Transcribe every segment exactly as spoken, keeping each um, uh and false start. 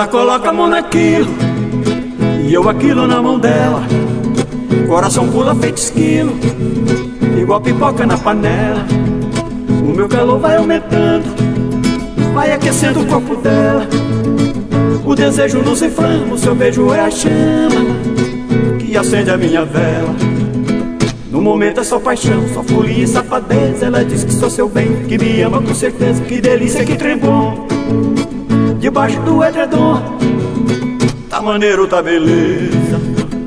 coloca a mão naquilo e eu aquilo na mão dela. Coração pula feito esquilo, igual pipoca na panela. O meu calor vai aumentando, vai aquecendo o corpo dela. O desejo nos inflama, o seu beijo é a chama que acende a minha vela. No momento é só paixão, só folia e safadeza. Ela diz que sou seu bem, que me ama com certeza. Que delícia, que trem bom, debaixo do edredom. Tá maneiro, tá beleza.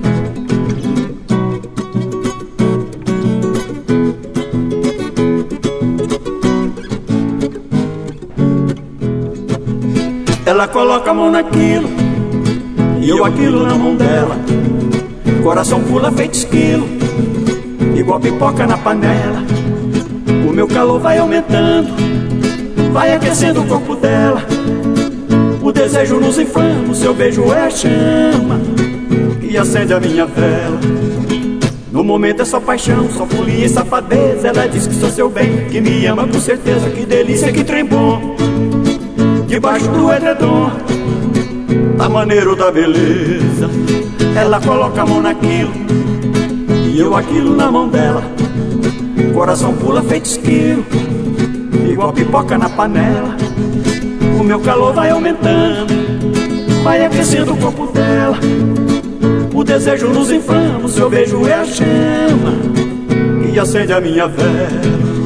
Ela coloca a mão naquilo e eu aquilo na mão dela. Coração pula feito esquilo, igual pipoca na panela. O meu calor vai aumentando, vai aquecendo o corpo dela. O desejo nos inflama, o seu beijo é a chama que acende a minha vela. No momento é só paixão, só folia e safadeza. Ela diz que sou seu bem, que me ama com certeza. Que delícia, que trem bom, debaixo do edredom. Tá maneiro, tá beleza. Ela coloca a mão naquilo e eu aquilo na mão dela. Coração pula feito esquilo, igual pipoca na panela. O meu calor vai aumentando, vai aquecendo o corpo dela. O desejo nos inflama, o seu beijo é a chama que acende a minha vela.